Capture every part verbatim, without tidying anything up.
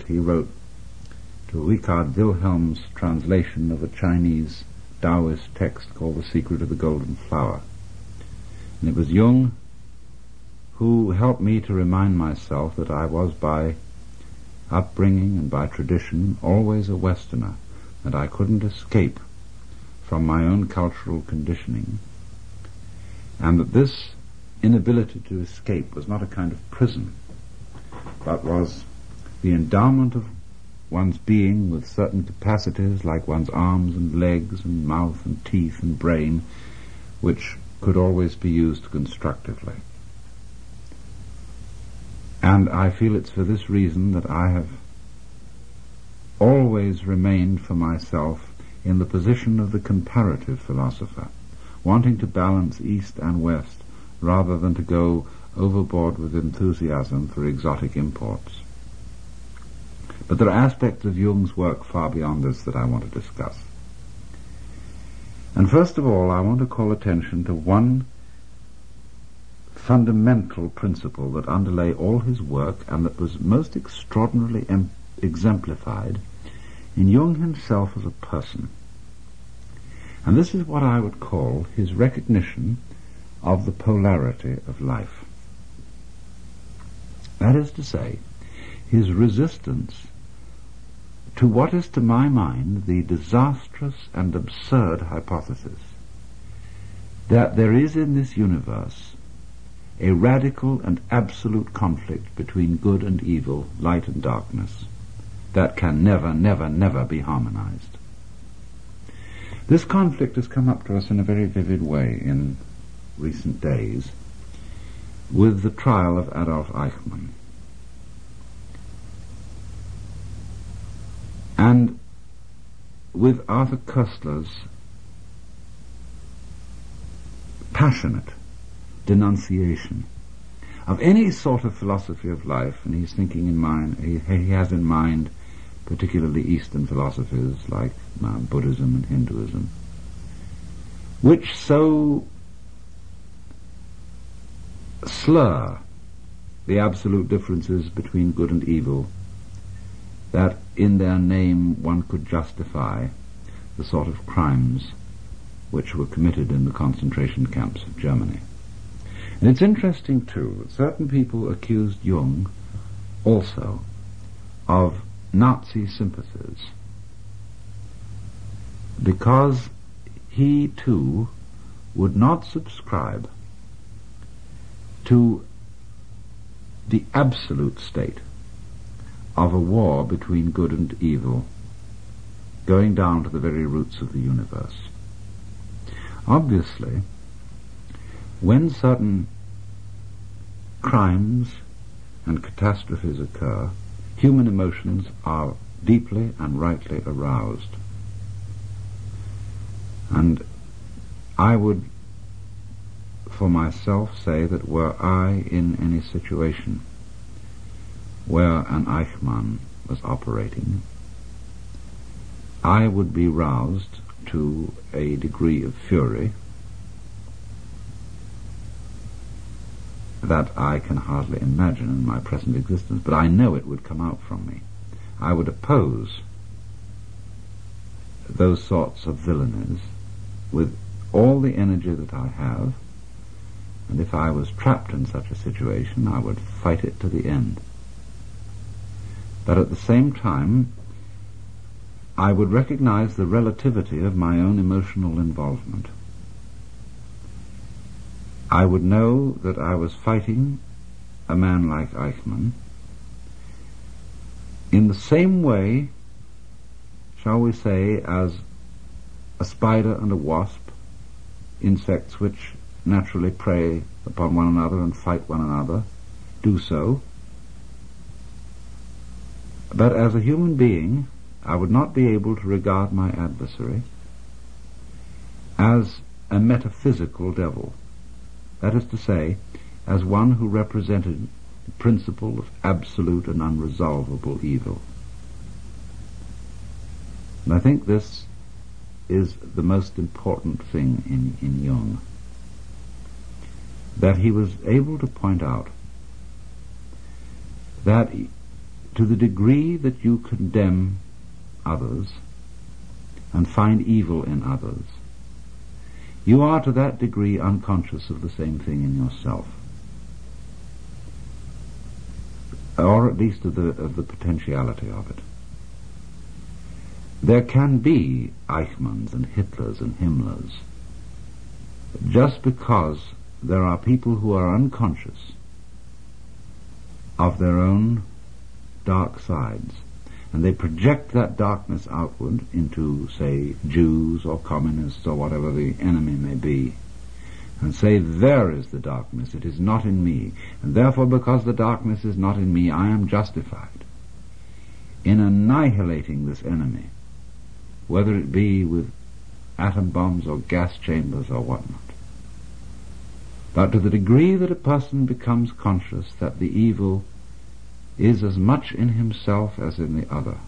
he wrote to Richard Wilhelm's translation of a Chinese Taoist text called The Secret of the Golden Flower. And it was Jung who helped me to remind myself that I was, by upbringing and by tradition, always a Westerner, and I couldn't escape from my own cultural conditioning, and that this inability to escape was not a kind of prison, but was the endowment of one's being with certain capacities, like one's arms and legs and mouth and teeth and brain, which could always be used constructively. And I feel it's for this reason that I have always remained for myself in the position of the comparative philosopher, wanting to balance East and West rather than to go overboard with enthusiasm for exotic imports. But there are aspects of Jung's work far beyond this that I want to discuss. And first of all, I want to call attention to one fundamental principle that underlay all his work and that was most extraordinarily em- exemplified in Jung himself as a person. And this is what I would call his recognition of the polarity of life. That is to say, his resistance to what is to my mind the disastrous and absurd hypothesis that there is in this universe a radical and absolute conflict between good and evil, light and darkness, that can never, never, never be harmonized. This conflict has come up to us in a very vivid way in recent days with the trial of Adolf Eichmann. And with Arthur Koestler's passionate denunciation of any sort of philosophy of life, and he's thinking in mind, he, he has in mind particularly Eastern philosophies like uh, Buddhism and Hinduism, which so slur the absolute differences between good and evil that in their name one could justify the sort of crimes which were committed in the concentration camps of Germany. And it's interesting, too, that certain people accused Jung also of Nazi sympathies because he, too, would not subscribe to the absolute state of a war between good and evil, going down to the very roots of the universe. Obviously, when certain crimes and catastrophes occur, human emotions are deeply and rightly aroused. And I would, for myself, say that were I in any situation where an Eichmann was operating, I would be roused to a degree of fury that I can hardly imagine in my present existence, but I know it would come out from me. I would oppose those sorts of villainies with all the energy that I have, and if I was trapped in such a situation, I would fight it to the end. But at the same time, I would recognize the relativity of my own emotional involvement. I would know that I was fighting a man like Eichmann in the same way, shall we say, as a spider and a wasp, insects which naturally prey upon one another and fight one another, do so. But as a human being, I would not be able to regard my adversary as a metaphysical devil. That is to say, as one who represented the principle of absolute and unresolvable evil. And I think this is the most important thing in, in Jung, that he was able to point out that to the degree that you condemn others and find evil in others, you are to that degree unconscious of the same thing in yourself, or at least of the, of the potentiality of it. There can be Eichmanns and Hitlers and Himmlers just because there are people who are unconscious of their own dark sides, and they project that darkness outward into, say, Jews or communists or whatever the enemy may be, and say, there is the darkness, it is not in me, and therefore because the darkness is not in me, I am justified in annihilating this enemy, whether it be with atom bombs or gas chambers or whatnot. But to the degree that a person becomes conscious that the evil is as much in himself as in the other,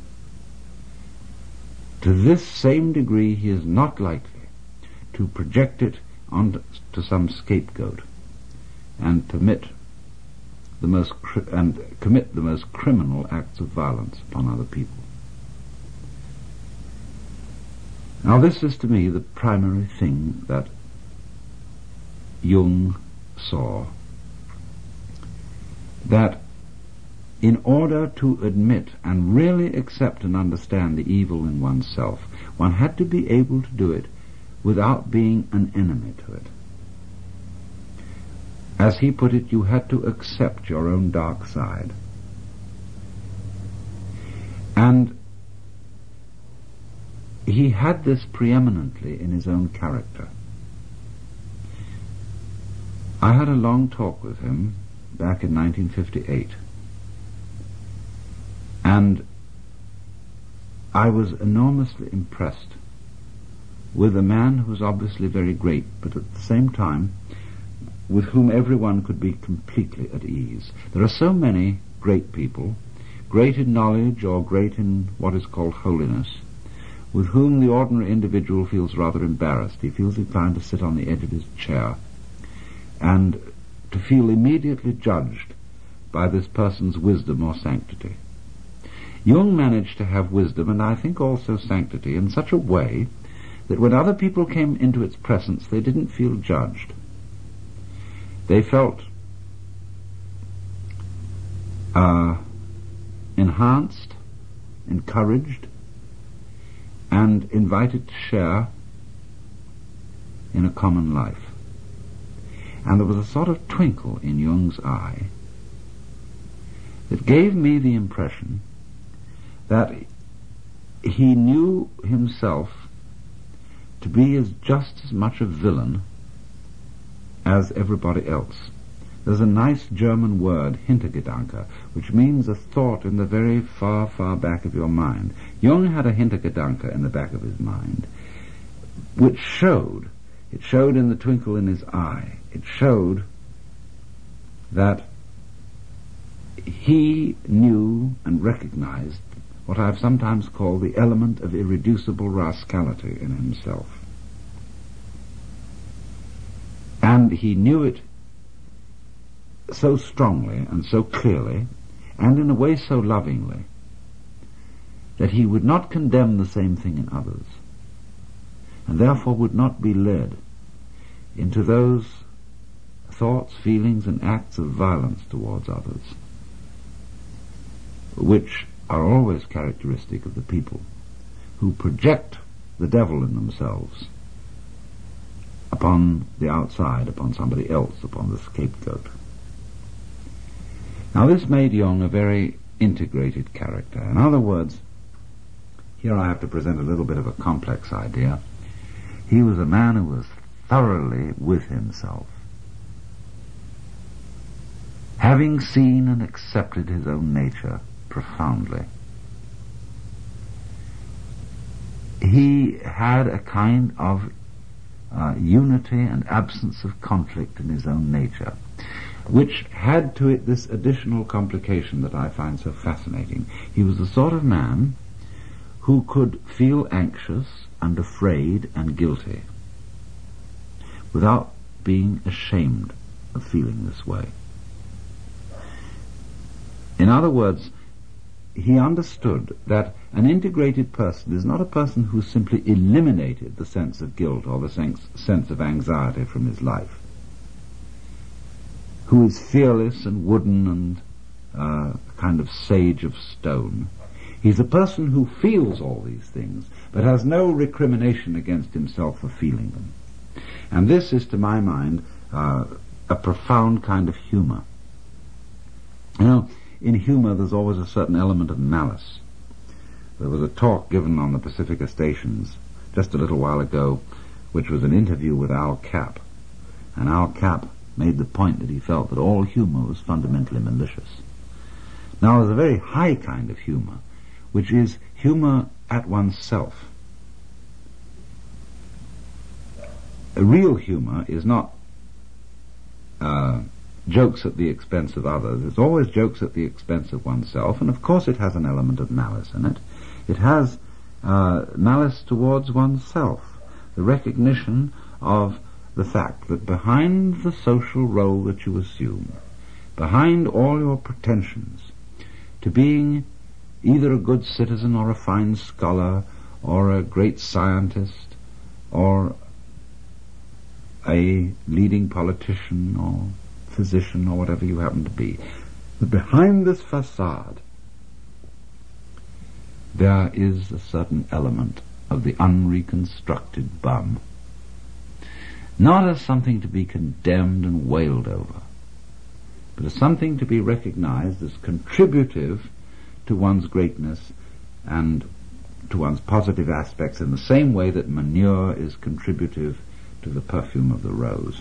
to this same degree he is not likely to project it onto some scapegoat and permit the most cri- and commit the most criminal acts of violence upon other people. Now this is to me the primary thing that Jung saw, that in order to admit and really accept and understand the evil in oneself, one had to be able to do it without being an enemy to it. As he put it, you had to accept your own dark side. And he had this preeminently in his own character. I had a long talk with him back in nineteen fifty-eight, and I was enormously impressed with a man who was obviously very great, but at the same time with whom everyone could be completely at ease. There are so many great people, great in knowledge or great in what is called holiness, with whom the ordinary individual feels rather embarrassed. He feels inclined to sit on the edge of his chair and to feel immediately judged by this person's wisdom or sanctity. Jung managed to have wisdom, and I think also sanctity, in such a way that when other people came into its presence, they didn't feel judged. They felt uh, enhanced, encouraged, and invited to share in a common life. And there was a sort of twinkle in Jung's eye that gave me the impression that he knew himself to be as just as much a villain as everybody else. There's a nice German word, Hintergedanke, which means a thought in the very far, far back of your mind. Jung had a Hintergedanke in the back of his mind, which showed, it showed in the twinkle in his eye, it showed that he knew and recognized what I've sometimes called the element of irreducible rascality in himself. And he knew it so strongly and so clearly, and in a way so lovingly, that he would not condemn the same thing in others, and therefore would not be led into those thoughts, feelings, and acts of violence towards others, which are always characteristic of the people who project the devil in themselves upon the outside, upon somebody else, upon the scapegoat. Now this made Jung a very integrated character. In other words, here I have to present a little bit of a complex idea. He was a man who was thoroughly with himself, having seen and accepted his own nature profoundly. He had a kind of uh, unity and absence of conflict in his own nature, which had to it this additional complication that I find so fascinating. He was the sort of man who could feel anxious and afraid and guilty without being ashamed of feeling this way. In other words, he understood that an integrated person is not a person who simply eliminated the sense of guilt or the sense, sense of anxiety from his life, who is fearless and wooden and uh, a kind of sage of stone. He's a person who feels all these things, but has no recrimination against himself for feeling them. And this is, to my mind, uh, a profound kind of humor. You know, in humor there's always a certain element of malice. There was a talk given on the Pacifica stations just a little while ago, which was an interview with Al Capp. And Al Capp made the point that he felt that all humor was fundamentally malicious. Now, there's a very high kind of humor, which is humor at oneself. A real humor is not uh, jokes at the expense of others. It's always jokes at the expense of oneself, and of course it has an element of malice in it. It has uh, malice towards oneself, the recognition of the fact that behind the social role that you assume, behind all your pretensions to being either a good citizen or a fine scholar or a great scientist or a leading politician or physician or whatever you happen to be, that behind this facade there is a certain element of the unreconstructed bum, not as something to be condemned and wailed over, but as something to be recognized as contributive to one's greatness and to one's positive aspects, in the same way that manure is contributive to the perfume of the rose.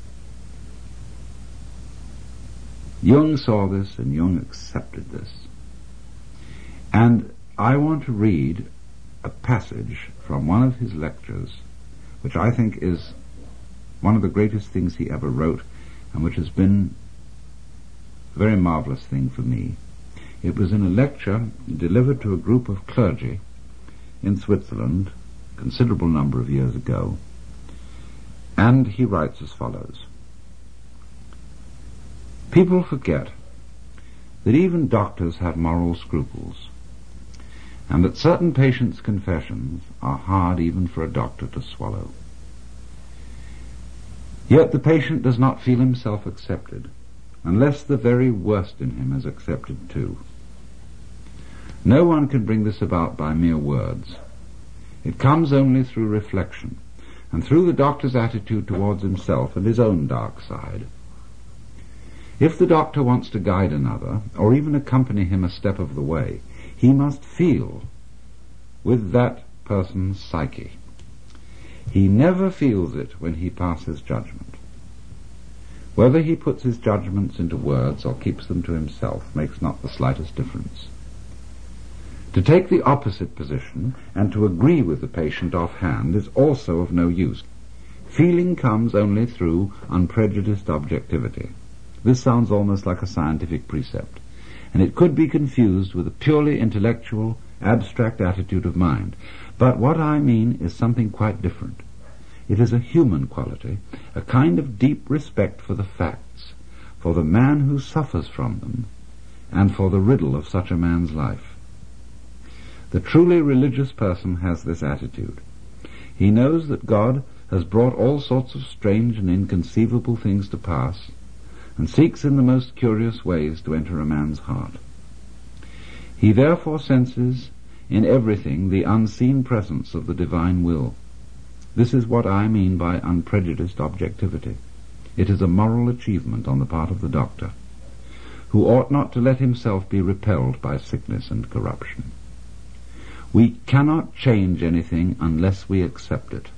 Jung saw this, and Jung accepted this. And I want to read a passage from one of his lectures, which I think is one of the greatest things he ever wrote, and which has been a very marvelous thing for me. It was in a lecture delivered to a group of clergy in Switzerland a considerable number of years ago, and he writes as follows: "People forget that even doctors have moral scruples, and that certain patients' confessions are hard even for a doctor to swallow. Yet the patient does not feel himself accepted unless the very worst in him is accepted too. No one can bring this about by mere words. It comes only through reflection, and through the doctor's attitude towards himself and his own dark side. If the doctor wants to guide another, or even accompany him a step of the way, he must feel with that person's psyche. He never feels it when he passes judgment. Whether he puts his judgments into words or keeps them to himself makes not the slightest difference. To take the opposite position and to agree with the patient offhand is also of no use. Feeling comes only through unprejudiced objectivity. This sounds almost like a scientific precept, and it could be confused with a purely intellectual, abstract attitude of mind. But what I mean is something quite different. It is a human quality, a kind of deep respect for the facts, for the man who suffers from them, and for the riddle of such a man's life. The truly religious person has this attitude. He knows that God has brought all sorts of strange and inconceivable things to pass, and seeks in the most curious ways to enter a man's heart. He therefore senses in everything the unseen presence of the divine will. This is what I mean by unprejudiced objectivity. It is a moral achievement on the part of the doctor, who ought not to let himself be repelled by sickness and corruption. We cannot change anything unless we accept it.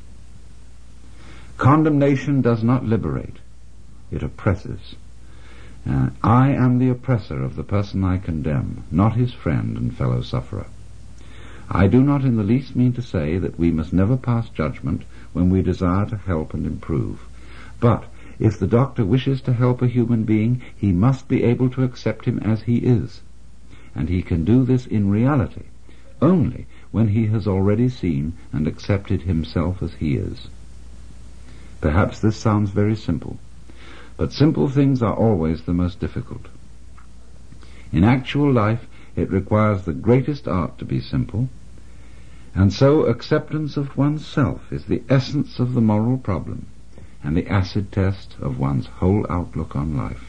Condemnation does not liberate, it oppresses. Uh, I am the oppressor of the person I condemn, not his friend and fellow sufferer. I do not in the least mean to say that we must never pass judgment when we desire to help and improve. But if the doctor wishes to help a human being, he must be able to accept him as he is. And he can do this in reality only when he has already seen and accepted himself as he is. Perhaps this sounds very simple, but simple things are always the most difficult. In actual life, It requires the greatest art to be simple, and so acceptance of oneself is the essence of the moral problem and the acid test of one's whole outlook on life.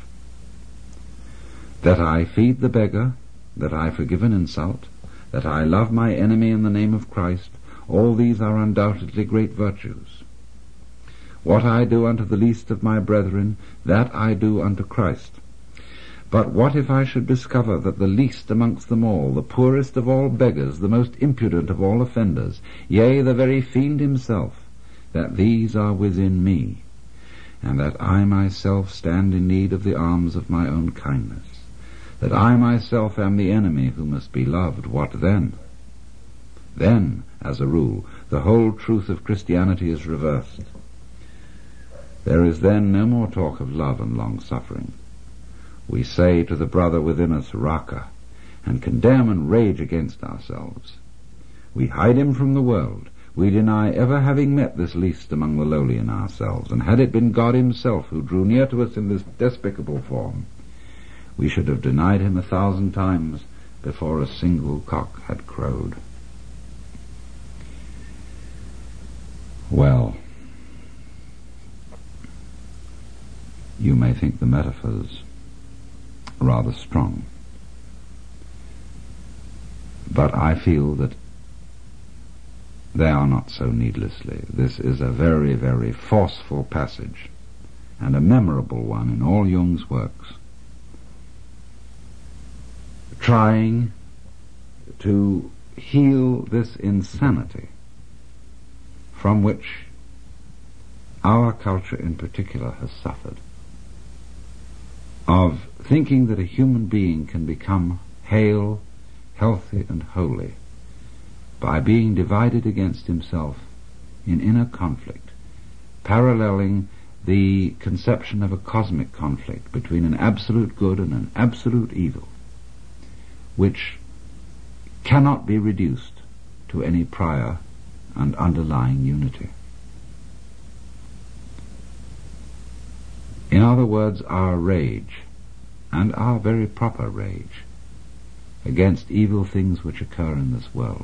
That I feed the beggar, that I forgive an insult, that I love my enemy in the name of Christ, all these are undoubtedly great virtues. What I do unto the least of my brethren, that I do unto Christ. But what if I should discover that the least amongst them all, the poorest of all beggars, the most impudent of all offenders, yea, the very fiend himself, that these are within me, and that I myself stand in need of the alms of my own kindness, that I myself am the enemy who must be loved, what then? Then, as a rule, the whole truth of Christianity is reversed. There is then no more talk of love and long-suffering. We say to the brother within us, Raka, and condemn and rage against ourselves. We hide him from the world. We deny ever having met this least among the lowly in ourselves, and had it been God himself who drew near to us in this despicable form, we should have denied him a thousand times before a single cock had crowed. Well, you may think the metaphors rather strong, but I feel that they are not so needlessly. This is a very, very forceful passage, and a memorable one in all Jung's works, trying to heal this insanity from which our culture in particular has suffered, of thinking that a human being can become hale, healthy, and holy by being divided against himself in inner conflict, paralleling the conception of a cosmic conflict between an absolute good and an absolute evil, which cannot be reduced to any prior and underlying unity. In other words, our rage, and our very proper rage, against evil things which occur in this world,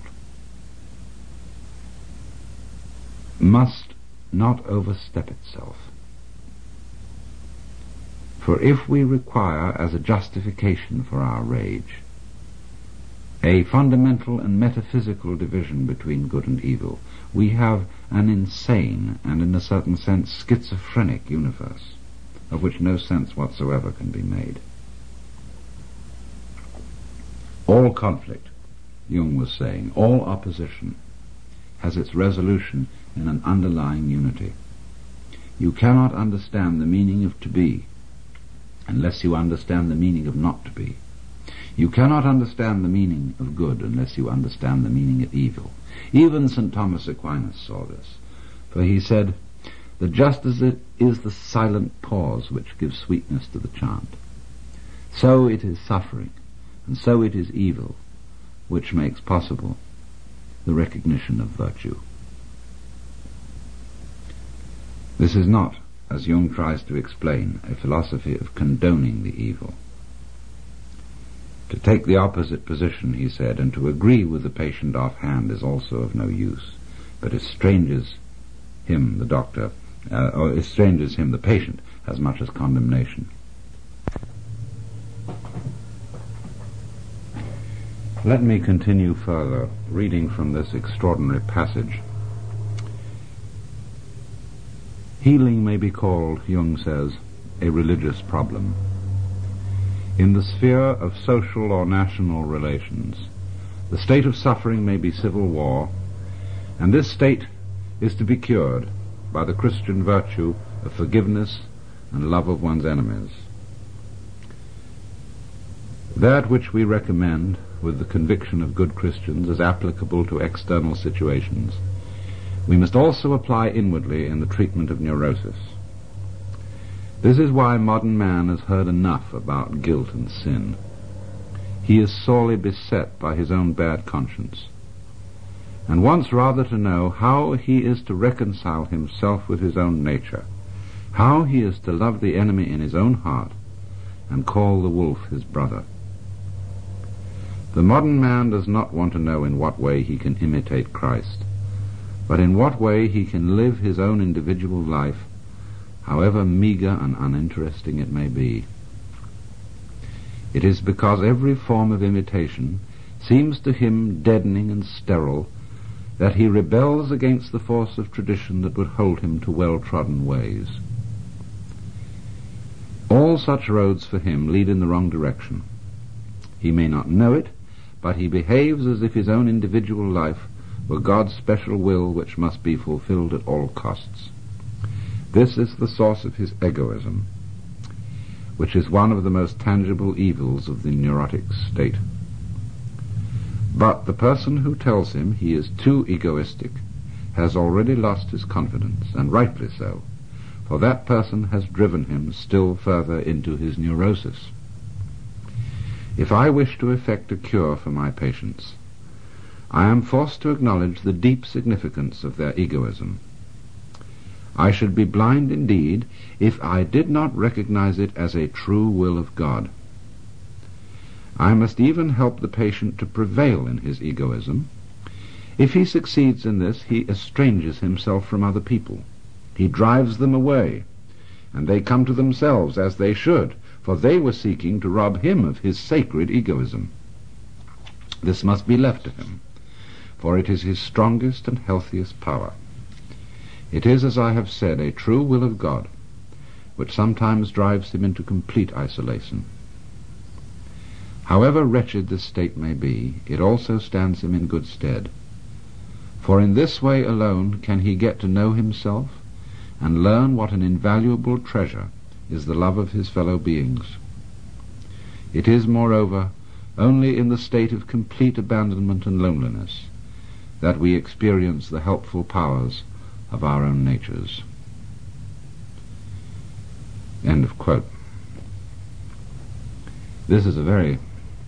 must not overstep itself. For if we require as a justification for our rage a fundamental and metaphysical division between good and evil, we have an insane and in a certain sense schizophrenic universe, of which no sense whatsoever can be made. All conflict, Jung was saying, all opposition has its resolution in an underlying unity. You cannot understand the meaning of to be unless you understand the meaning of not to be. You cannot understand the meaning of good unless you understand the meaning of evil. Even Saint Thomas Aquinas saw this, for he said that just as it is the silent pause which gives sweetness to the chant, so it is suffering, and so it is evil, which makes possible the recognition of virtue. This is not, as Jung tries to explain, a philosophy of condoning the evil. To take the opposite position, he said, and to agree with the patient offhand is also of no use, but estranges him, the doctor, uh, or estranges him, the patient, as much as condemnation. Let me continue further, reading from this extraordinary passage. Healing may be called, Jung says, a religious problem. In the sphere of social or national relations, the state of suffering may be civil war, and this state is to be cured by the Christian virtue of forgiveness and love of one's enemies. That which we recommend with the conviction of good Christians as applicable to external situations, we must also apply inwardly in the treatment of neurosis. This is why modern man has heard enough about guilt and sin. He is sorely beset by his own bad conscience, and wants rather to know how he is to reconcile himself with his own nature, how he is to love the enemy in his own heart, and call the wolf his brother. The modern man does not want to know in what way he can imitate Christ, but in what way he can live his own individual life, however meagre and uninteresting it may be. It is because every form of imitation seems to him deadening and sterile that he rebels against the force of tradition that would hold him to well-trodden ways. All such roads for him lead in the wrong direction. He may not know it, but he behaves as if his own individual life were God's special will which must be fulfilled at all costs. This is the source of his egoism, which is one of the most tangible evils of the neurotic state. But the person who tells him he is too egoistic has already lost his confidence, and rightly so, for that person has driven him still further into his neurosis. If I wish to effect a cure for my patients, I am forced to acknowledge the deep significance of their egoism. I should be blind indeed if I did not recognize it as a true will of God. I must even help the patient to prevail in his egoism. If he succeeds in this, he estranges himself from other people. He drives them away, and they come to themselves as they should, for they were seeking to rob him of his sacred egoism. This must be left to him, for it is his strongest and healthiest power. It is, as I have said, a true will of God, which sometimes drives him into complete isolation. However wretched this state may be, it also stands him in good stead, for in this way alone can he get to know himself and learn what an invaluable treasure is the love of his fellow beings. It is, moreover, only in the state of complete abandonment and loneliness that we experience the helpful powers of our own natures. End of quote. This is a very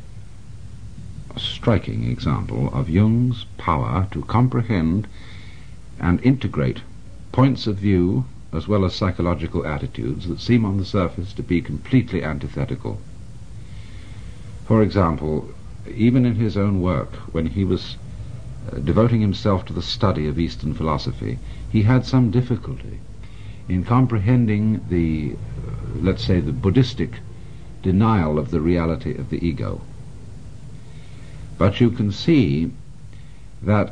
striking example of Jung's power to comprehend and integrate points of view as well as psychological attitudes that seem on the surface to be completely antithetical. For example, even in his own work, when he was uh, devoting himself to the study of Eastern philosophy, he had some difficulty in comprehending the, uh, let's say, the Buddhistic denial of the reality of the ego. But you can see that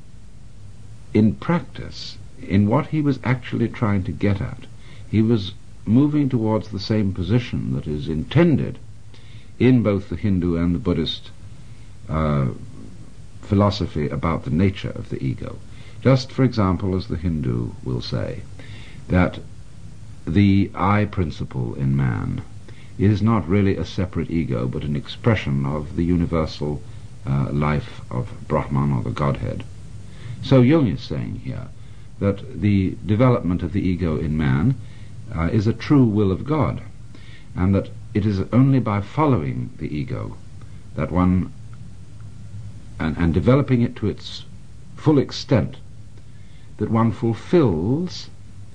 in practice, in what he was actually trying to get at, he was moving towards the same position that is intended in both the Hindu and the Buddhist uh, philosophy about the nature of the ego. Just, for example, as the Hindu will say, that the I principle in man is not really a separate ego, but an expression of the universal uh, life of Brahman, or the Godhead. So Jung is saying here that the development of the ego in man uh, is a true will of God, and that it is only by following the ego that one, and, and developing it to its full extent, that one fulfills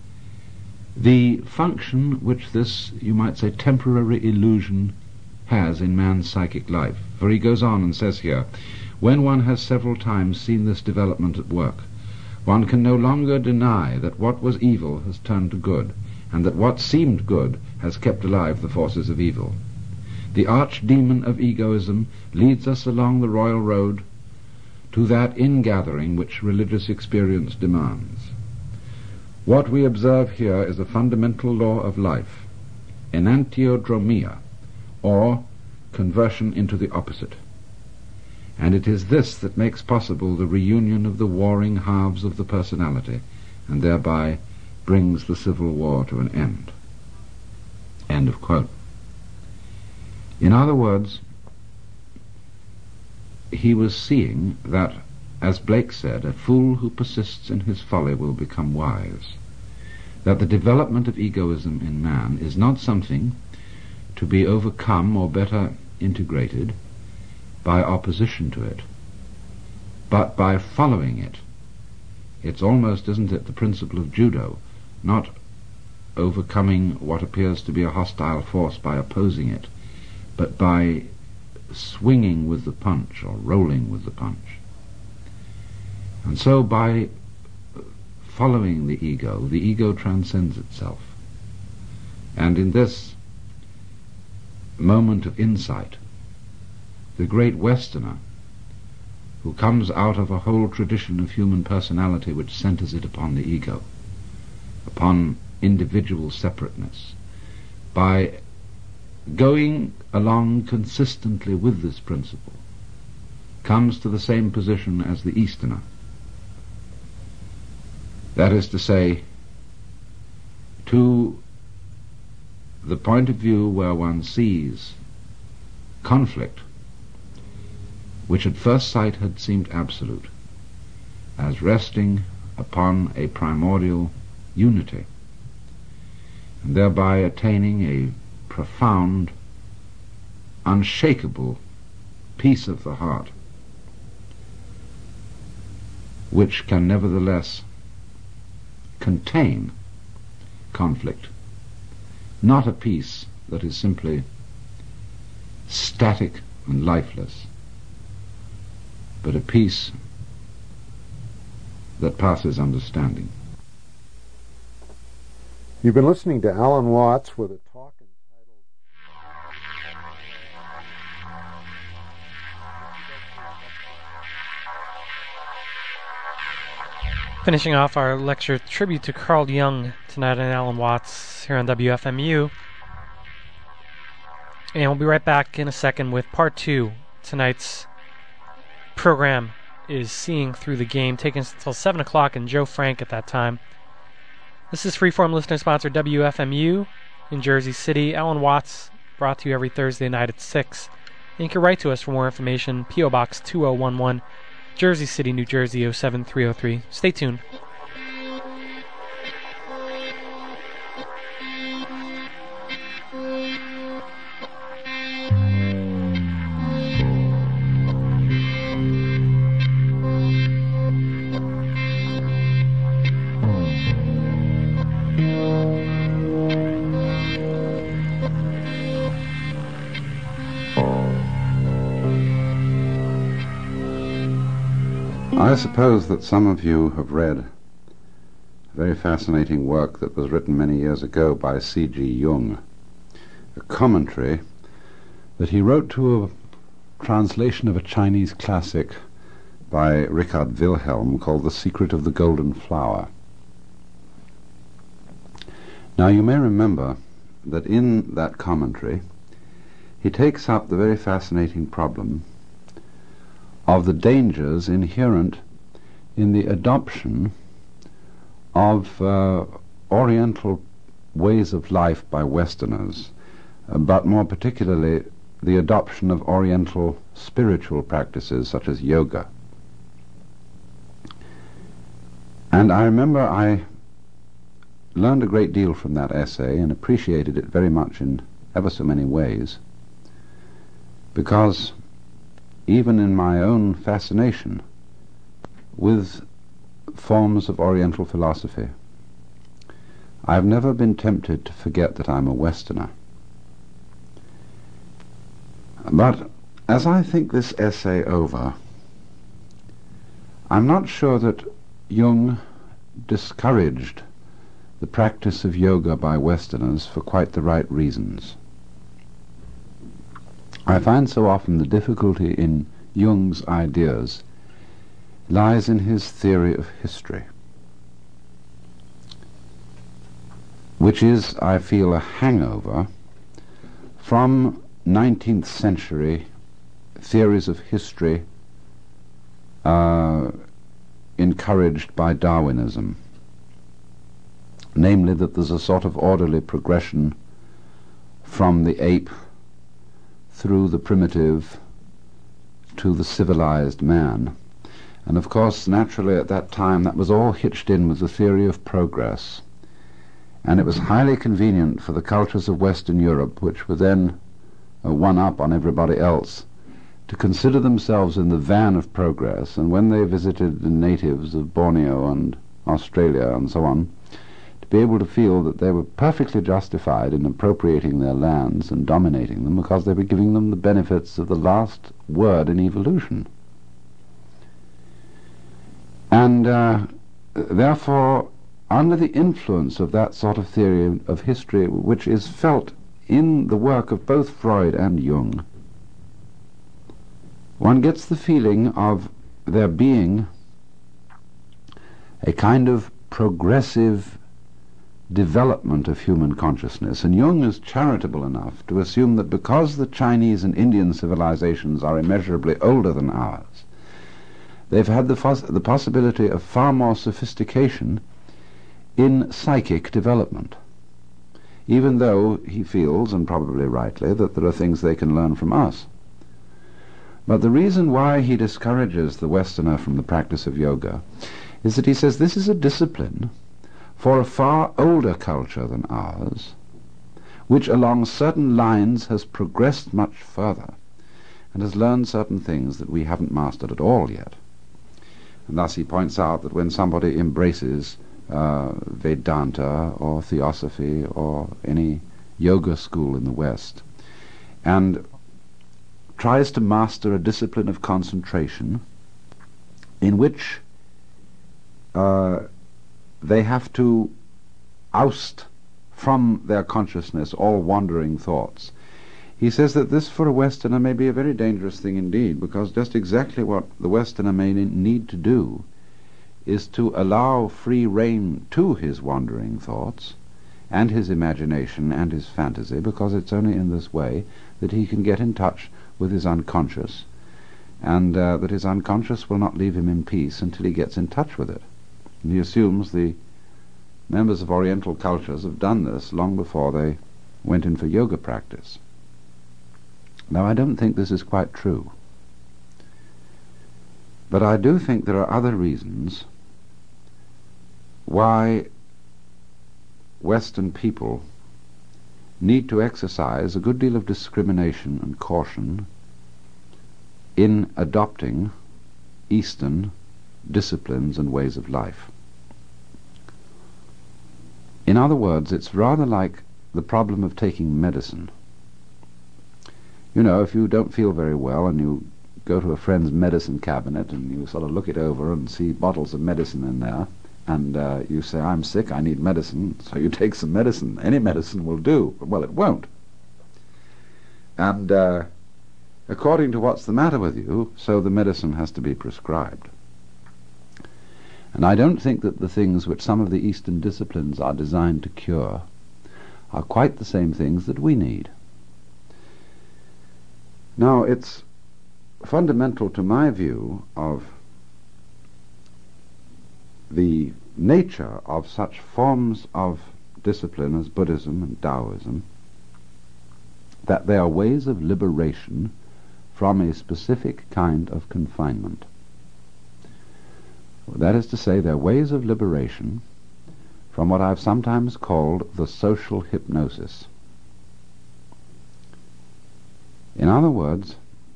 the function which this, you might say, temporary illusion has in man's psychic life. For he goes on and says here, when one has several times seen this development at work, one can no longer deny that what was evil has turned to good, and that what seemed good has kept alive the forces of evil. The archdemon of egoism leads us along the royal road to that ingathering which religious experience demands. What we observe here is a fundamental law of life, enantiodromia, or conversion into the opposite. And it is this that makes possible the reunion of the warring halves of the personality, and thereby brings the civil war to an end. End of quote. In other words, he was seeing that, as Blake said, a fool who persists in his folly will become wise, that the development of egoism in man is not something to be overcome or better integrated by opposition to it, but by following it. It's almost, isn't it, the principle of judo, not overcoming what appears to be a hostile force by opposing it, but by swinging with the punch or rolling with the punch. And so by following the ego, the ego transcends itself. And in this moment of insight, the great Westerner, who comes out of a whole tradition of human personality which centers it upon the ego, upon individual separateness, by going along consistently with this principle, comes to the same position as the Easterner. That is to say, to the point of view where one sees conflict, which at first sight had seemed absolute, as resting upon a primordial unity, and thereby attaining a profound, unshakable peace of the heart, which can nevertheless contain conflict, not a peace that is simply static and lifeless, but a peace that passes understanding. You've been listening to Alan Watts with a talk entitled Finishing off our lecture tribute to Carl Jung tonight on Alan Watts here on W F M U. And we'll be right back in a second with part two. Tonight's program is Seeing Through the Game, taking us until seven o'clock, and Joe Frank at that time. This is Freeform listener-sponsored W F M U in Jersey City. Alan Watts, brought to you every Thursday night at six. And you can write to us for more information, P O Box two oh one one, Jersey City, New Jersey oh seven three oh three. Stay tuned. I suppose that some of you have read a very fascinating work that was written many years ago by C G Jung, a commentary that he wrote to a translation of a Chinese classic by Richard Wilhelm called The Secret of the Golden Flower. Now you may remember that in that commentary he takes up the very fascinating problem of the dangers inherent in the adoption of uh, Oriental ways of life by Westerners, uh, but more particularly the adoption of Oriental spiritual practices such as yoga. And I remember I learned a great deal from that essay and appreciated it very much in ever so many ways, because even in my own fascination with forms of Oriental philosophy, I've never been tempted to forget that I'm a Westerner. But as I think this essay over, I'm not sure that Jung discouraged the practice of yoga by Westerners for quite the right reasons. I find so often the difficulty in Jung's ideas lies in his theory of history, which is, I feel, a hangover from nineteenth century theories of history uh, encouraged by Darwinism, namely that there's a sort of orderly progression from the ape through the primitive to the civilized man. And of course, naturally at that time that was all hitched in with the theory of progress, and it was highly convenient for the cultures of Western Europe, which were then uh, one up on everybody else, to consider themselves in the van of progress, and when they visited the natives of Borneo and Australia and so on, to be able to feel that they were perfectly justified in appropriating their lands and dominating them because they were giving them the benefits of the last word in evolution. And uh, therefore, under the influence of that sort of theory of history, which is felt in the work of both Freud and Jung, one gets the feeling of there being a kind of progressive development of human consciousness. And Jung is charitable enough to assume that because the Chinese and Indian civilizations are immeasurably older than ours, they've had the, fos- the possibility of far more sophistication in psychic development, even though he feels, and probably rightly, that there are things they can learn from us. But the reason why he discourages the Westerner from the practice of yoga is that he says this is a discipline for a far older culture than ours, which along certain lines has progressed much further and has learned certain things that we haven't mastered at all yet. And thus he points out that when somebody embraces uh, Vedanta or Theosophy or any yoga school in the West and tries to master a discipline of concentration in which uh, they have to oust from their consciousness all wandering thoughts. He says that this for a Westerner may be a very dangerous thing indeed, because just exactly what the Westerner may need to do is to allow free rein to his wandering thoughts and his imagination and his fantasy, because it's only in this way that he can get in touch with his unconscious, and uh, that his unconscious will not leave him in peace until he gets in touch with it. And he assumes the members of Oriental cultures have done this long before they went in for yoga practice. Now, I don't think this is quite true, but I do think there are other reasons why Western people need to exercise a good deal of discrimination and caution in adopting Eastern disciplines and ways of life. In other words, it's rather like the problem of taking medicine. You know, if you don't feel very well and you go to a friend's medicine cabinet and you sort of look it over and see bottles of medicine in there, and uh, you say, I'm sick, I need medicine, so you take some medicine. Any medicine will do. Well, it won't. And uh, according to what's the matter with you, so the medicine has to be prescribed. And I don't think that the things which some of the Eastern disciplines are designed to cure are quite the same things that we need. Now, it's fundamental to my view of the nature of such forms of discipline as Buddhism and Taoism that they are ways of liberation from a specific kind of confinement. That is to say, they're ways of liberation from what I've sometimes called the social hypnosis. In other words,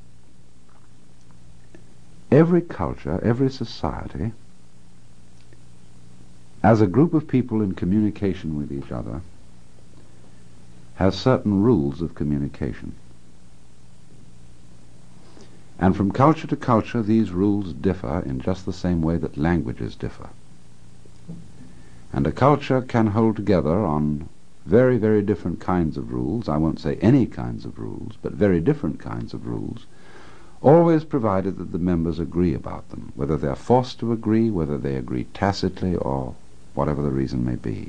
every culture, every society, as a group of people in communication with each other, has certain rules of communication. And from culture to culture, these rules differ in just the same way that languages differ. And a culture can hold together on very, very different kinds of rules. I won't say any kinds of rules, but very different kinds of rules, always provided that the members agree about them, whether they're forced to agree, whether they agree tacitly, or whatever the reason may be.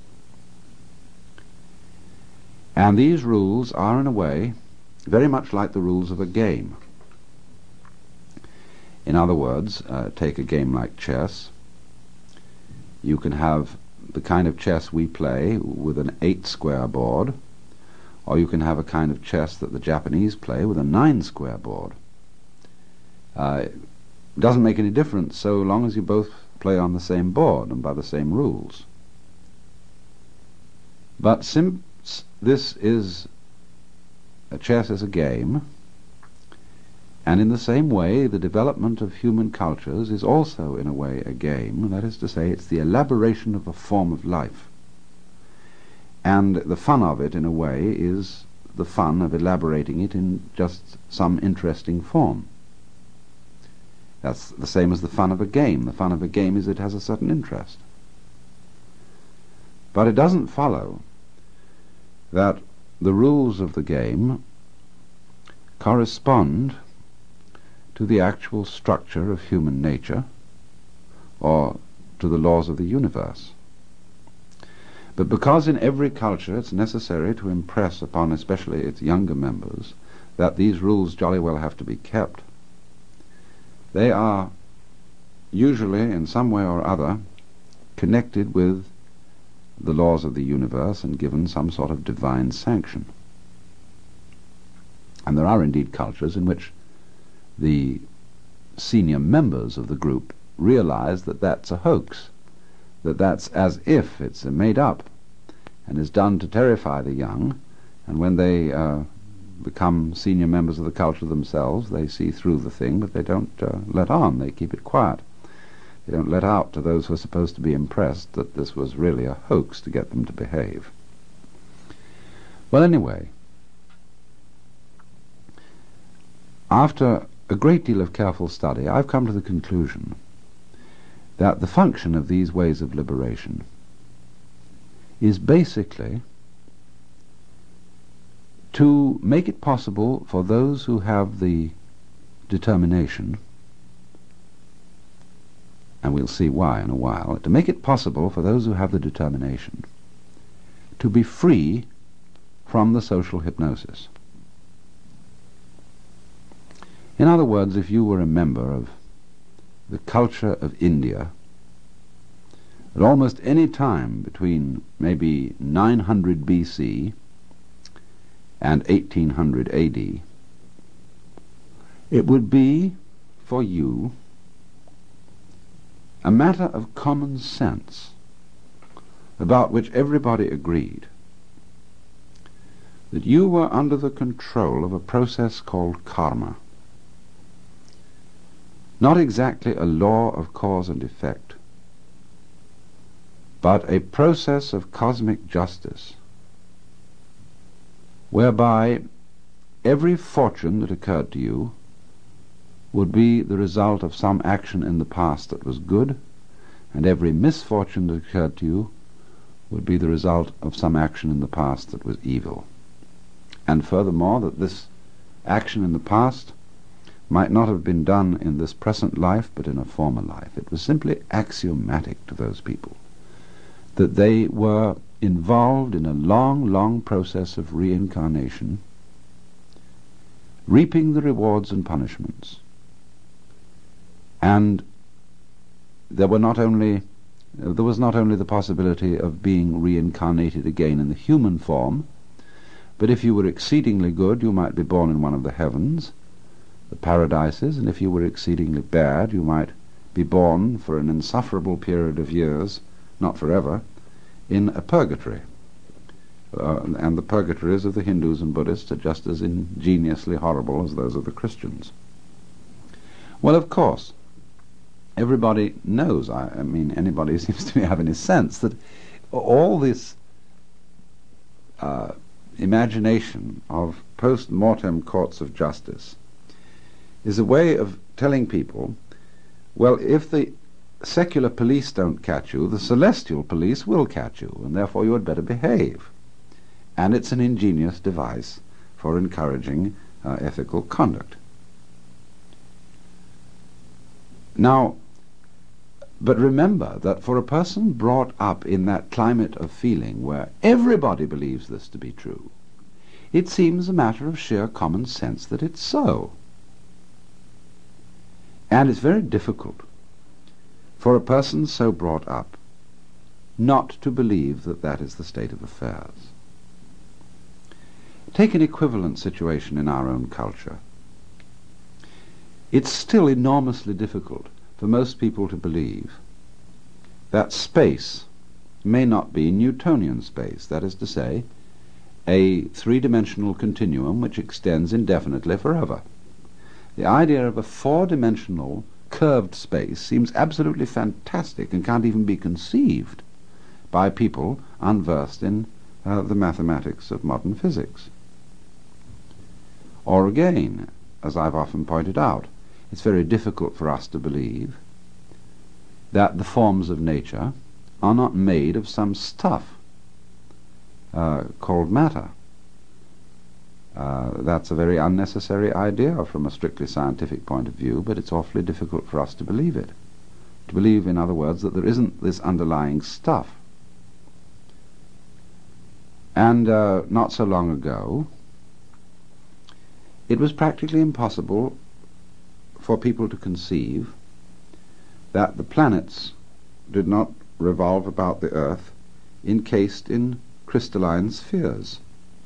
And these rules are, in a way, very much like the rules of a game. In other words, uh, take a game like chess. You can have the kind of chess we play with an eight-square board, or you can have a kind of chess that the Japanese play with a nine-square board. Uh, it doesn't make any difference so long as you both play on the same board and by the same rules. But since this is a chess as a game, and in the same way the development of human cultures is also in a way a game, that is to say, it's the elaboration of a form of life. and the fun of it, in a way, is the fun of elaborating it in just some interesting form. That's the same as the fun of a game. The fun of a game is it has a certain interest. But it doesn't follow that the rules of the game correspond to the actual structure of human nature or to the laws of the universe. But because in every culture it's necessary to impress upon especially its younger members that these rules jolly well have to be kept, they are usually in some way or other connected with the laws of the universe and given some sort of divine sanction. And there are indeed cultures in which the senior members of the group realize that that's a hoax, that that's as if it's made up and is done to terrify the young, and when they uh, become senior members of the culture themselves, they see through the thing, but they don't uh, let on. They keep it quiet. They don't let out to those who are supposed to be impressed that this was really a hoax to get them to behave. Well, anyway, after a great deal of careful study, I've come to the conclusion that the function of these ways of liberation is basically to make it possible for those who have the determination, and we'll see why in a while, to make it possible for those who have the determination to be free from the social hypnosis. In other words, if you were a member of the culture of India at almost any time between maybe nine hundred B C and eighteen hundred A D, it would be for you a matter of common sense about which everybody agreed that you were under the control of a process called karma. Not exactly a law of cause and effect, but a process of cosmic justice, whereby every fortune that occurred to you would be the result of some action in the past that was good, and every misfortune that occurred to you would be the result of some action in the past that was evil. And furthermore, that this action in the past might not have been done in this present life, but in a former life. It was simply axiomatic to those people that they were involved in a long, long process of reincarnation, reaping the rewards and punishments. And there were not only there was not only the possibility of being reincarnated again in the human form, but if you were exceedingly good, you might be born in one of the heavens, the paradises, and if you were exceedingly bad, you might be born for an insufferable period of years, not forever, in a purgatory. Uh, and the purgatories of the Hindus and Buddhists are just as ingeniously horrible as those of the Christians. Well, of course, everybody knows, I, I mean, anybody seems to be having a sense that all this uh, imagination of post-mortem courts of justice is a way of telling people, well, if the secular police don't catch you, the celestial police will catch you, and therefore you had better behave. And it's an ingenious device for encouraging uh, ethical conduct. Now, but remember that for a person brought up in that climate of feeling where everybody believes this to be true, it seems a matter of sheer common sense that it's so. And it's very difficult for a person so brought up not to believe that that is the state of affairs. Take an equivalent situation in our own culture. It's still enormously difficult for most people to believe that space may not be Newtonian space, that is to say, a three-dimensional continuum which extends indefinitely forever. The idea of a four-dimensional curved space seems absolutely fantastic and can't even be conceived by people unversed in uh, the mathematics of modern physics. Or again, as I've often pointed out, it's very difficult for us to believe that the forms of nature are not made of some stuff uh, called matter. Uh, that's a very unnecessary idea from a strictly scientific point of view, but it's awfully difficult for us to believe it. To believe, in other words, that there isn't this underlying stuff. And uh, not so long ago, it was practically impossible for people to conceive that the planets did not revolve about the Earth encased in crystalline spheres.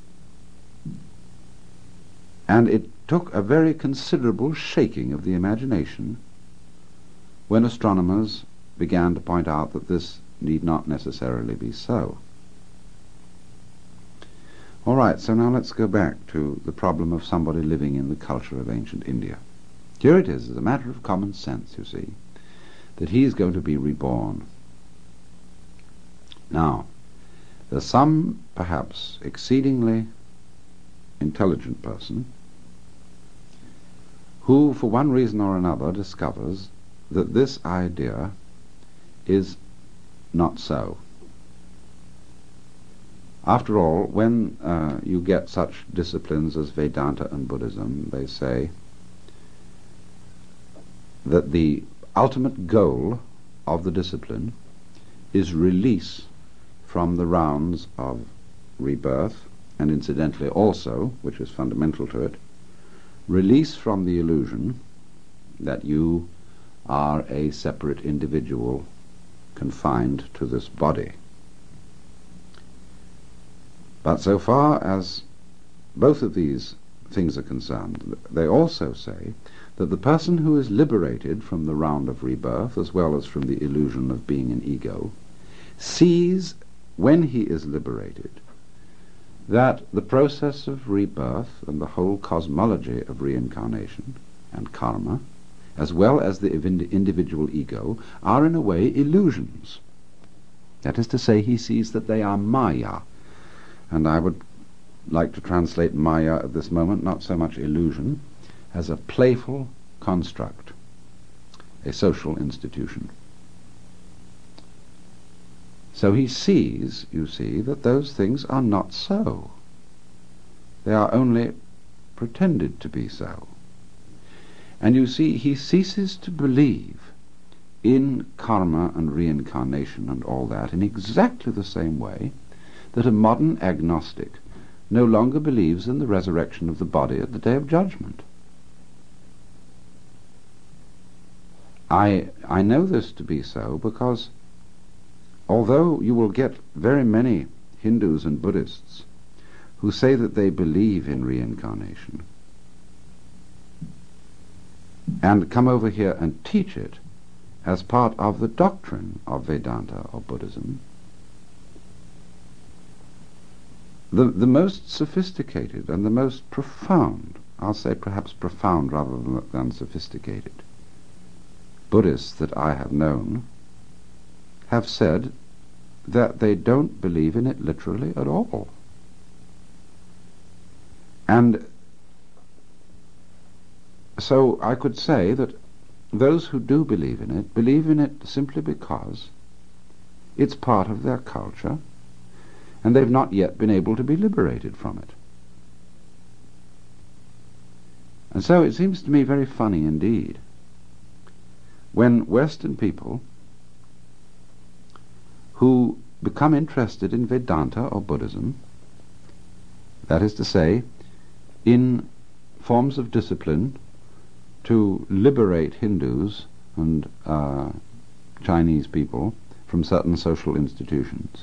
And it took a very considerable shaking of the imagination when astronomers began to point out that this need not necessarily be so. All right, so now let's go back to the problem of somebody living in the culture of ancient India. Here it is, as a matter of common sense, you see, that he is going to be reborn. Now, there's some, perhaps, exceedingly intelligent person who, for one reason or another, discovers that this idea is not so. After all, when uh, you get such disciplines as Vedanta and Buddhism, they say that the ultimate goal of the discipline is release from the rounds of rebirth, and incidentally also, which is fundamental to it, release from the illusion that you are a separate individual confined to this body. But so far as both of these things are concerned, they also say that the person who is liberated from the round of rebirth, as well as from the illusion of being an ego, sees, when he is liberated, that the process of rebirth and the whole cosmology of reincarnation and karma, as well as the individual ego, are in a way illusions. That is to say, he sees that they are maya. And I would like to translate maya at this moment, not so much illusion, as a playful construct, a social institution. So he sees, you see, that those things are not so. They are only pretended to be so. And you see, he ceases to believe in karma and reincarnation and all that in exactly the same way that a modern agnostic no longer believes in the resurrection of the body at the day of judgment. I, I know this to be so because although you will get very many Hindus and Buddhists who say that they believe in reincarnation and come over here and teach it as part of the doctrine of Vedanta or Buddhism, The, the most sophisticated and the most profound, I'll say perhaps profound rather than, than sophisticated, Buddhists that I have known have said that they don't believe in it literally at all. And so I could say that those who do believe in it believe in it simply because it's part of their culture, and they've not yet been able to be liberated from it. And so it seems to me very funny indeed when Western people who become interested in Vedanta or Buddhism, that is to say, in forms of discipline to liberate Hindus and uh, Chinese people from certain social institutions,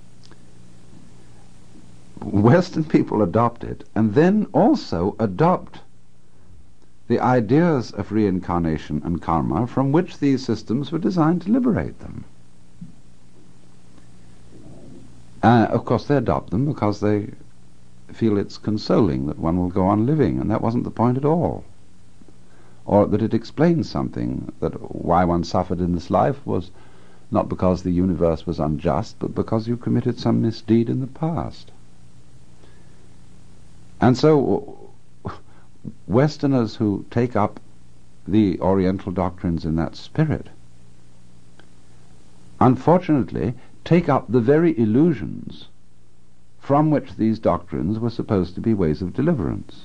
Western people adopt it, and then also adopt the ideas of reincarnation and karma from which these systems were designed to liberate them. Uh, of course, they adopt them because they feel it's consoling that one will go on living, and that wasn't the point at all. Or that it explains something, that why one suffered in this life was not because the universe was unjust, but because you committed some misdeed in the past. And so Westerners who take up the Oriental doctrines in that spirit, unfortunately, take up the very illusions from which these doctrines were supposed to be ways of deliverance.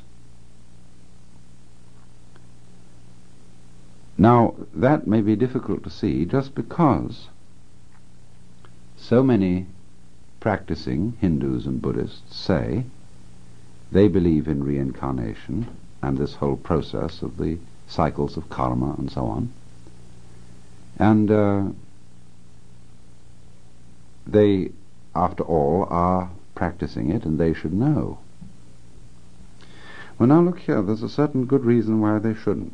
Now, that may be difficult to see just because so many practicing Hindus and Buddhists say they believe in reincarnation and this whole process of the cycles of karma and so on. And uh, they, after all, are practicing it, and they should know. Well, now look here, there's a certain good reason why they shouldn't.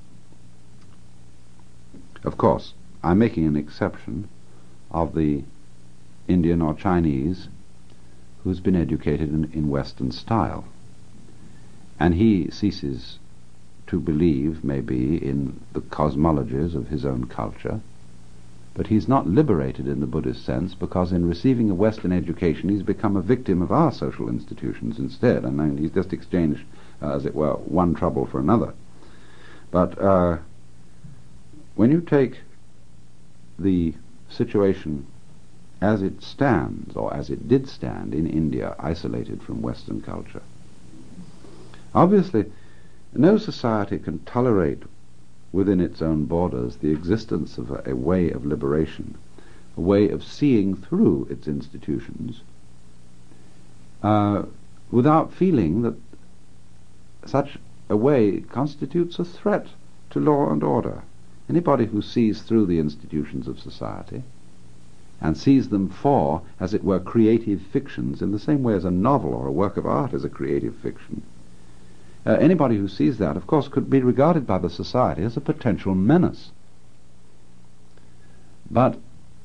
Of course, I'm making an exception of the Indian or Chinese who's been educated in, in Western style. And he ceases to believe, maybe, in the cosmologies of his own culture, but he's not liberated in the Buddhist sense, because in receiving a Western education he's become a victim of our social institutions instead, and then he's just exchanged, uh, as it were, one trouble for another. But uh, when you take the situation as it stands, or as it did stand in India, isolated from Western culture, obviously no society can tolerate within its own borders the existence of a, a way of liberation, a way of seeing through its institutions, uh, without feeling that such a way constitutes a threat to law and order. Anybody who sees through the institutions of society and sees them for, as it were, creative fictions, in the same way as a novel or a work of art is a creative fiction, Uh, anybody who sees that, of course, could be regarded by the society as a potential menace. But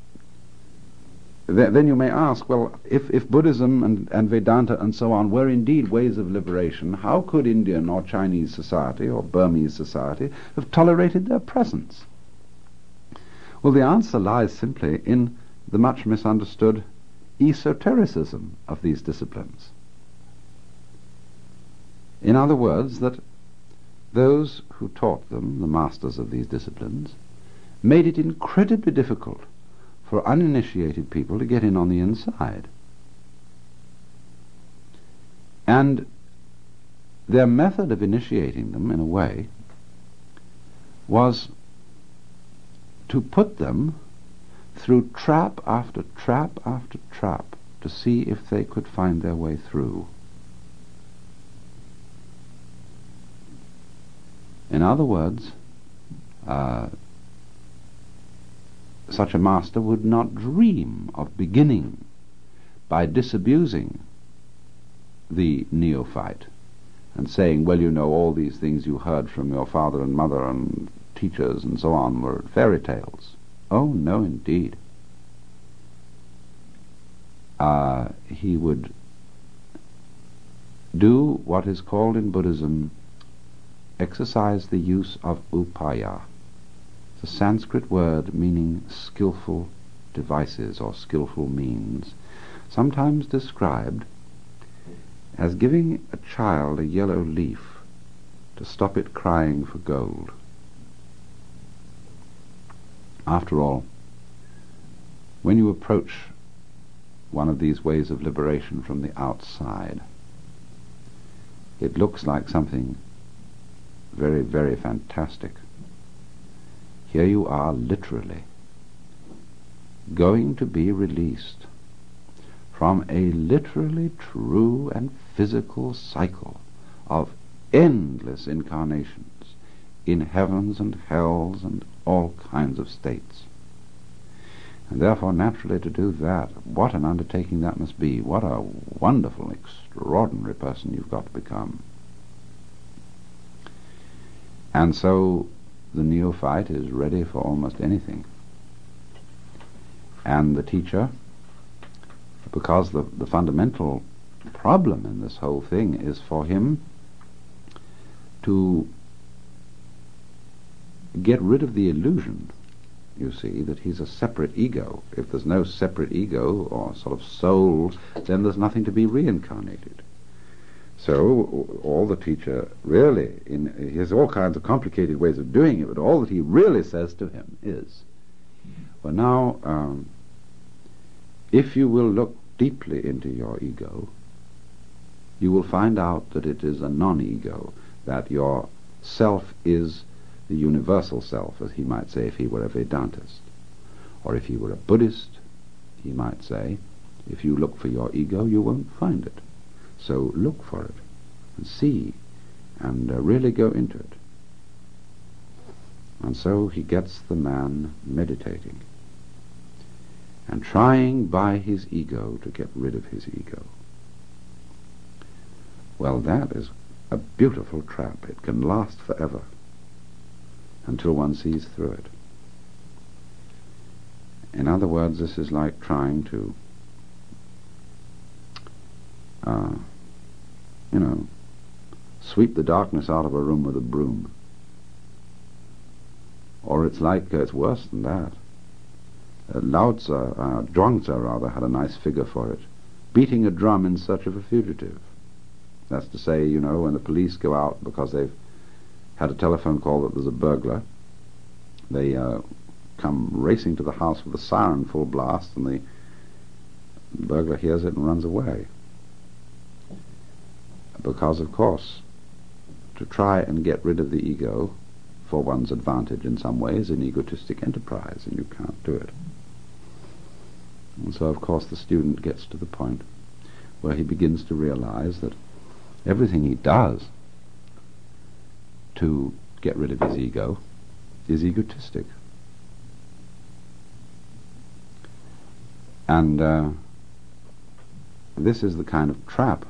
th- then you may ask, well, if, if Buddhism and, and Vedanta and so on were indeed ways of liberation, how could Indian or Chinese society or Burmese society have tolerated their presence? Well, the answer lies simply in the much misunderstood esotericism of these disciplines. In other words, that those who taught them, the masters of these disciplines, made it incredibly difficult for uninitiated people to get in on the inside. And their method of initiating them, in a way, was to put them through trap after trap after trap to see if they could find their way through. In other words, uh, such a master would not dream of beginning by disabusing the neophyte and saying, well, you know, all these things you heard from your father and mother and teachers and so on were fairy tales. Oh, no, indeed. Uh, he would do what is called in Buddhism, exercise the use of upaya. It's a Sanskrit word meaning skillful devices or skillful means, sometimes described as giving a child a yellow leaf to stop it crying for gold. After all, when you approach one of these ways of liberation from the outside, it looks like something very, very fantastic. Here you are literally going to be released from a literally true and physical cycle of endless incarnations in heavens and hells and all kinds of states. And therefore, naturally, to do that, what an undertaking that must be. What a wonderful, extraordinary person you've got to become. And so the neophyte is ready for almost anything. And the teacher, because the, the fundamental problem in this whole thing is for him to get rid of the illusion you see, that he's a separate ego. If there's no separate ego or sort of soul, then there's nothing to be reincarnated. So all the teacher really, in, he has all kinds of complicated ways of doing it, but all that he really says to him is, well now, um, if you will look deeply into your ego, you will find out that it is a non-ego, that your self is the universal self, as he might say if he were a Vedantist. Or if he were a Buddhist, he might say, if you look for your ego, you won't find it. So look for it, and see, and uh, really go into it. And so he gets the man meditating, and trying by his ego to get rid of his ego. Well, that is a beautiful trap. It can last forever, until one sees through it. In other words, this is like trying to, uh, you know, sweep the darkness out of a room with a broom. Or it's like, uh, it's worse than that. Uh, Lao Tzu, uh, Zhuangzi rather, had a nice figure for it. Beating a drum in search of a fugitive. That's to say, you know, when the police go out because they've had a telephone call that there's a burglar, they uh, come racing to the house with a siren full blast, and the burglar hears it and runs away. Because, of course, to try and get rid of the ego for one's advantage in some way is an egotistic enterprise, and you can't do it. And so, of course, the student gets to the point where he begins to realize that everything he does to get rid of his ego is egotistic. And uh, this is the kind of trap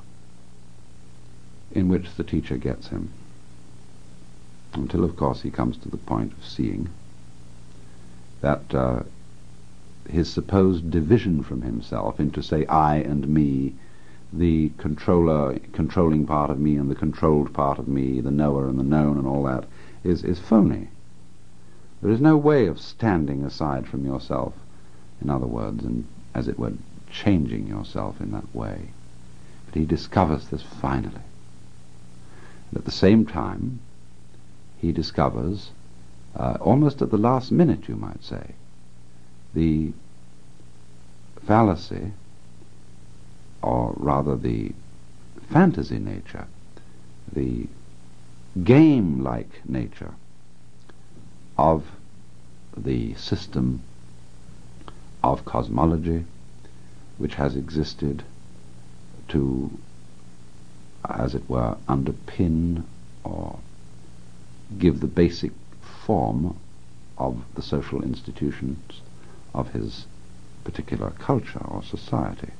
in which the teacher gets him, until, of course, he comes to the point of seeing that uh, his supposed division from himself into, say, I and me, the controller, controlling part of me and the controlled part of me, the knower and the known and all that, is, is phony. There is no way of standing aside from yourself, in other words, and, as it were, changing yourself in that way. But he discovers this finally. And at the same time, he discovers, uh, almost at the last minute, you might say, the fallacy, or rather the fantasy nature, the game-like nature of the system of cosmology which has existed to, as it were, underpin or give the basic form of the social institutions of his particular culture or society.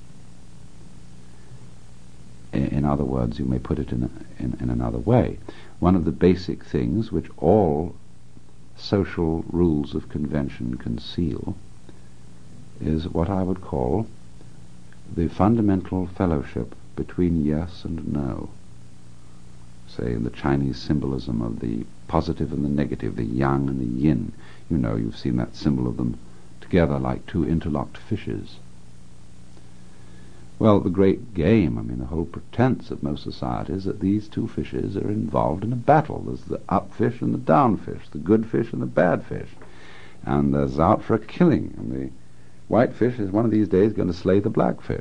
In other words, you may put it in, a, in, in another way. One of the basic things which all social rules of convention conceal is what I would call the fundamental fellowship between yes and no. Say, in the Chinese symbolism of the positive and the negative, the yang and the yin. You know, you've seen that symbol of them together like two interlocked fishes. Well, the great game, I mean, the whole pretense of most societies, that these two fishes are involved in a battle. There's the up fish and the down fish, the good fish and the bad fish. And there's out for a killing. And the white fish is one of these days going to slay the black fish.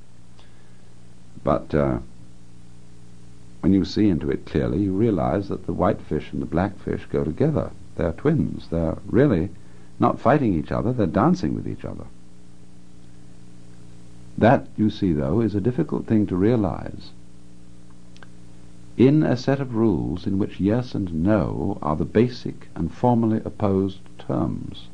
But uh, when you see into it clearly, you realize that the white fish and the black fish go together. They're twins. They're really not fighting each other, they're dancing with each other. That, you see, though, is a difficult thing to realize in a set of rules in which yes and no are the basic and formally opposed terms.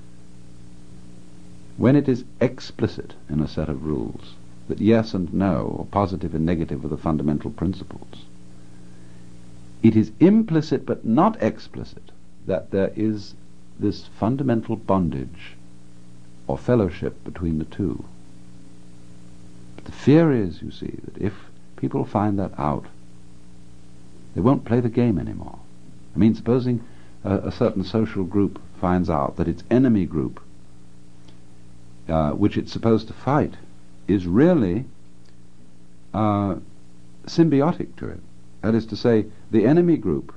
When it is explicit in a set of rules that yes and no, or positive and negative, are the fundamental principles, it is implicit but not explicit that there is this fundamental bondage or fellowship between the two. But the fear is, you see, that if people find that out, they won't play the game anymore. I mean, supposing a, a certain social group finds out that its enemy group, uh, which it's supposed to fight, is really uh, symbiotic to it. That is to say, the enemy group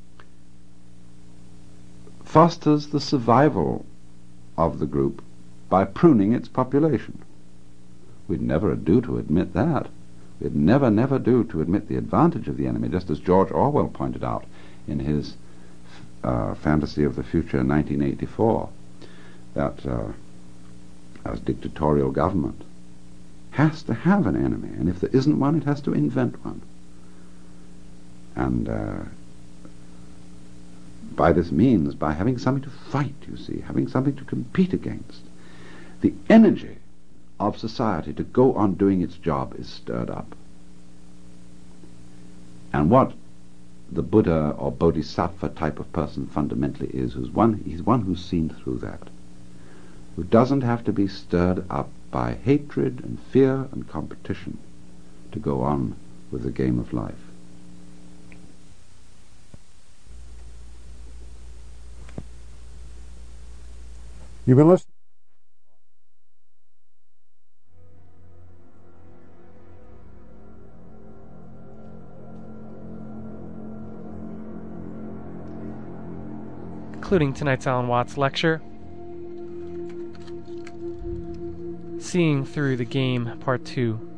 fosters the survival of the group by pruning its population. We'd never do to admit that. We'd never, never do to admit the advantage of the enemy, just as George Orwell pointed out in his uh, Fantasy of the Future in nineteen eighty-four, that uh, a dictatorial government has to have an enemy, and if there isn't one, it has to invent one. And uh, by this means, by having something to fight, you see, having something to compete against, the energy of society to go on doing its job is stirred up. And what the Buddha or Bodhisattva type of person fundamentally is, who's one, he's one who's seen through that, who doesn't have to be stirred up by hatred and fear and competition to go on with the game of life. You've been listening. Concluding tonight's Alan Watts lecture, Seeing Through the Game, Part two.